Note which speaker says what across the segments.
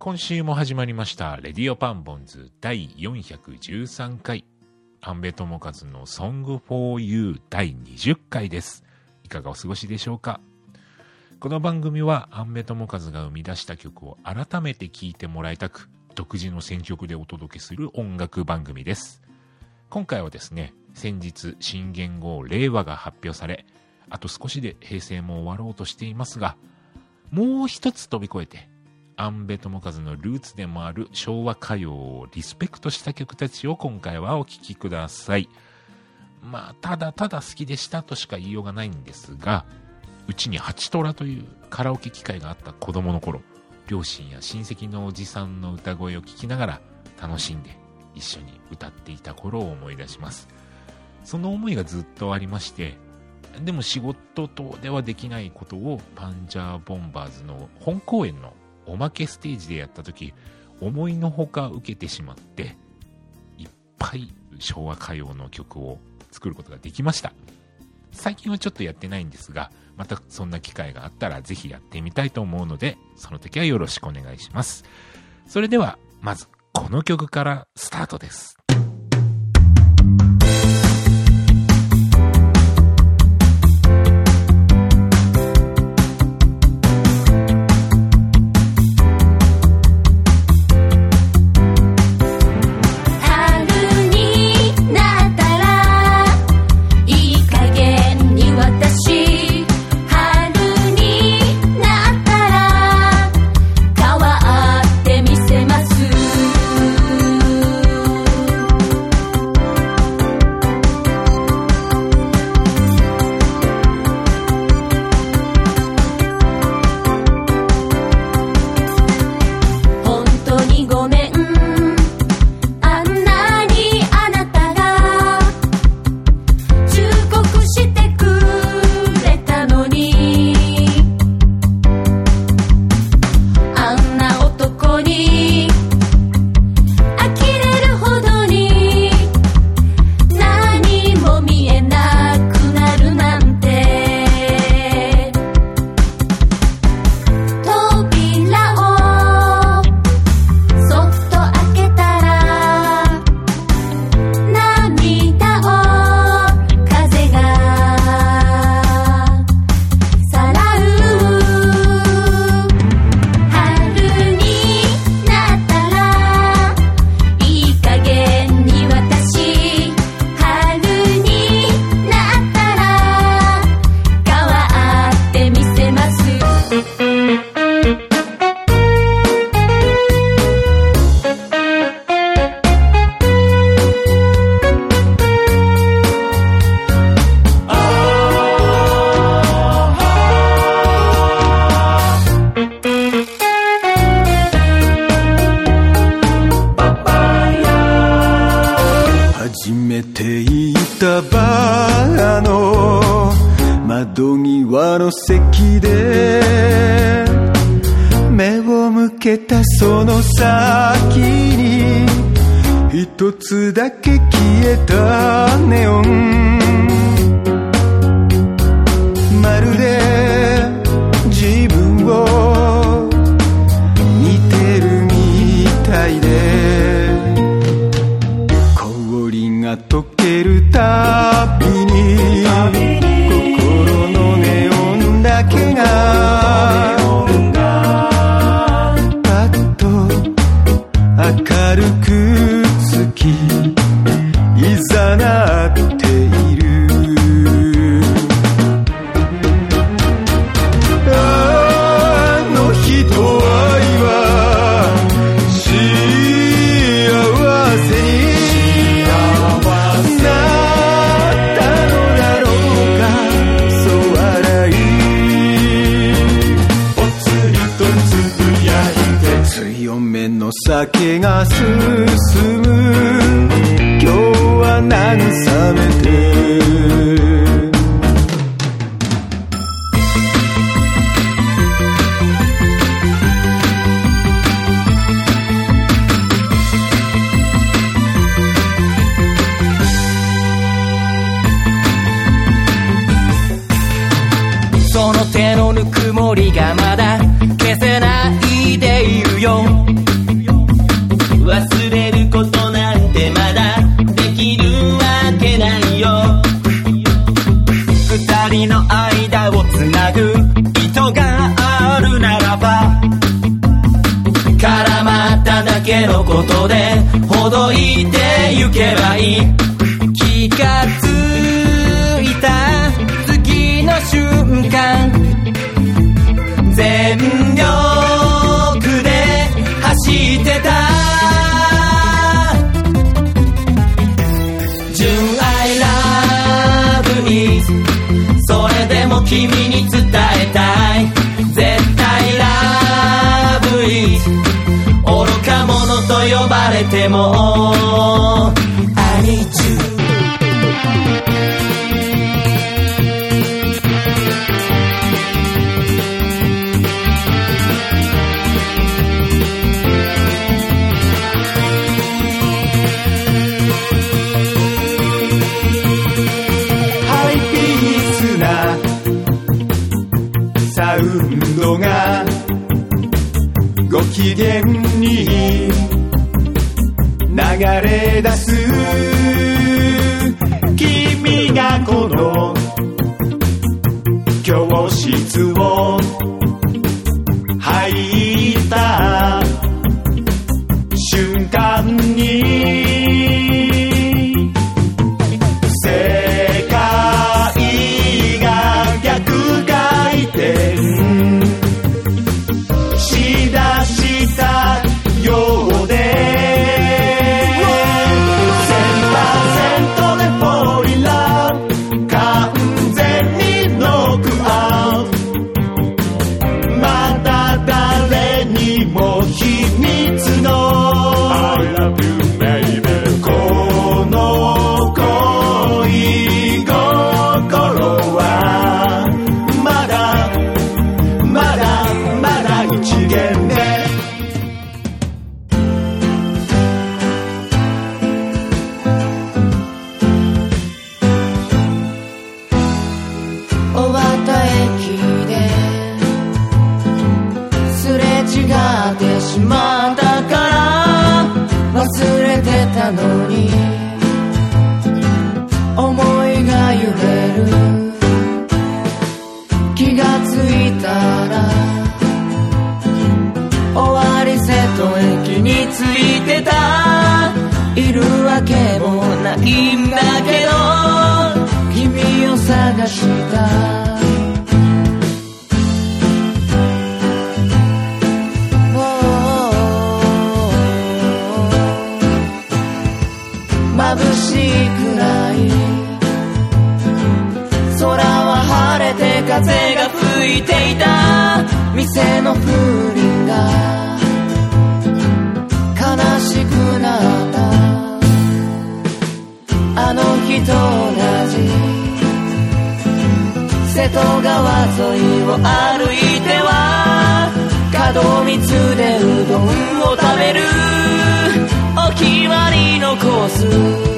Speaker 1: 今週も始まりましたレディオパンボンズ第413回安部智和の Song for You 第20回です。いかがお過ごしでしょうか。この番組は安部智和が生み出した曲を改めて聴いてもらいたく、独自の選曲でお届けする音楽番組です。今回はですね、先日新元号令和が発表され、あと少しで平成も終わろうとしていますが、もう一つ飛び越えて安部智和のルーツでもある昭和歌謡をリスペクトした曲たちを今回はお聴きください。ただただ好きでしたとしか言いようがないんですが、うちにハチトラというカラオケ機会があった子供の頃、両親や親戚のおじさんの歌声を聞きながら楽しんで一緒に歌っていた頃を思い出します。その思いがずっとありまして、でも仕事等ではできないことをパンジャーボンバーズの本公演のおまけステージでやった時、思いのほか受けてしまって、いっぱい昭和歌謡の曲を作ることができました。最近はちょっとやってないんですが、またそんな機会があったらぜひやってみたいと思うので、その時はよろしくお願いします。それではまずこの曲からスタートです。
Speaker 2: その先に一つだけ消えたネオン、まるで自分を見てるみたいで、氷が溶けるたびに心のネオンだけが明るくつきいざなっている。あの日と愛は幸せになったのだろうか。そう笑いぽつりとつぶやいて、強めの酒が進む、今日は慰めて。
Speaker 3: その手のぬくもりがまだ消せないでいるよ。 よ。忘れることなんてまだできるわけないよ。二人の間をつなぐ糸があるならば、絡まっただけのことでほどいてゆけばいい。気がついた次の瞬間、全力で走ってた。純愛ラブイズ、それでも君に伝えたい。絶対ラブイズ、愚か者と呼ばれても I need you。サウンドがご機嫌に流れ出す。君がこの教室を入った瞬間に、世界が逆回転しだしたようで、 1000% で fall in love、 完全にノックアウト。まだ誰にも秘密の I love you baby、 この恋心はまだ一限目。終わった駅ですれ違ってしまったから忘れてたのに、思いが揺れる。気がついたら終わり瀬戸駅に着いてた。いるわけもないんだけど君を探した。眩しいくらい空は晴れて風が吹いていた。店の風鈴が悲しくなった。あの日と同じ瀬戸川沿いを歩いては門光でうどんを食べる。お決まりのコース、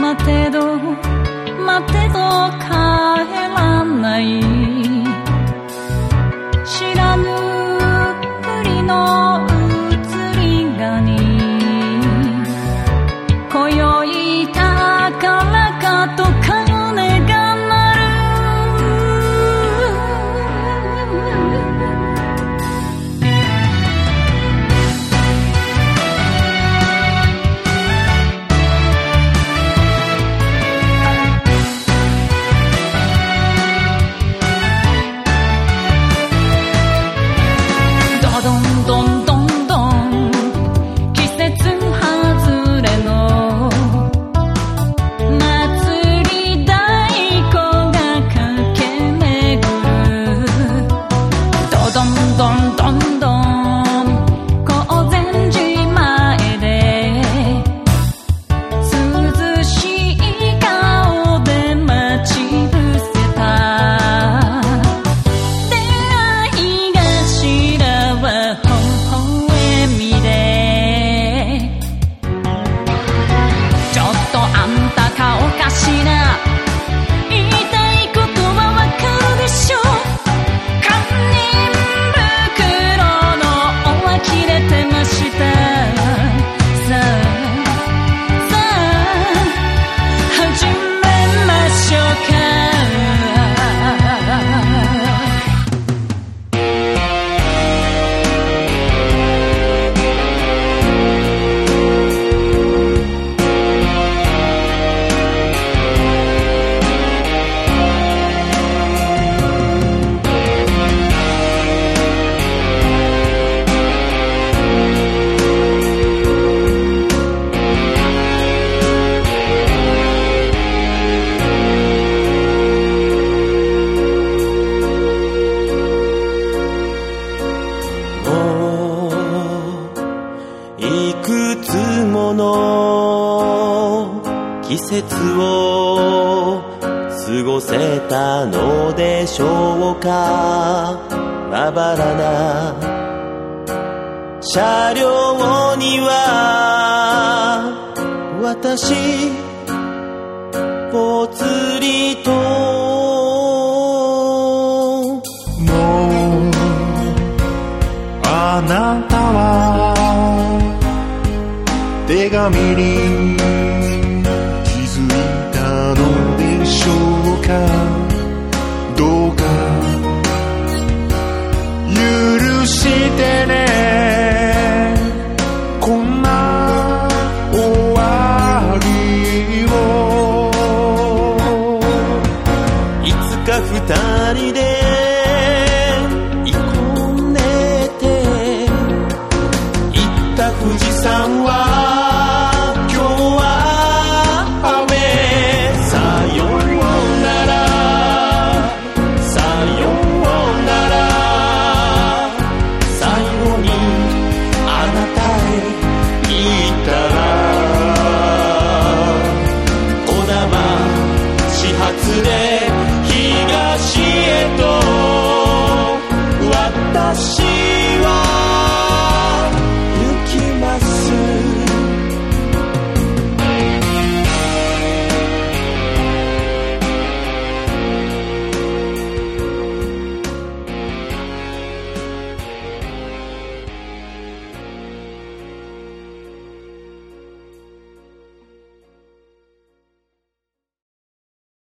Speaker 4: 待てど帰らない、知らぬふりの移りがに、今宵高らかと鐘が鳴る。どんどんどん季節外れの祭り太鼓が駆け巡る。どんどんどんどん高禅寺前で涼しい顔で待ち伏せた。出会い頭はちょっとあんた顔かしら、言いたいことはわかるでしょ。堪忍袋の緒は切れてました。さあ始めましょうか。
Speaker 3: 季節を過ごせたのでしょうか。まばらな車両には私ぽつりと。
Speaker 2: もうあなたは手紙にどうか許してね、こんな終わりを。
Speaker 3: いつか二人で行こんねて行った富士山はで東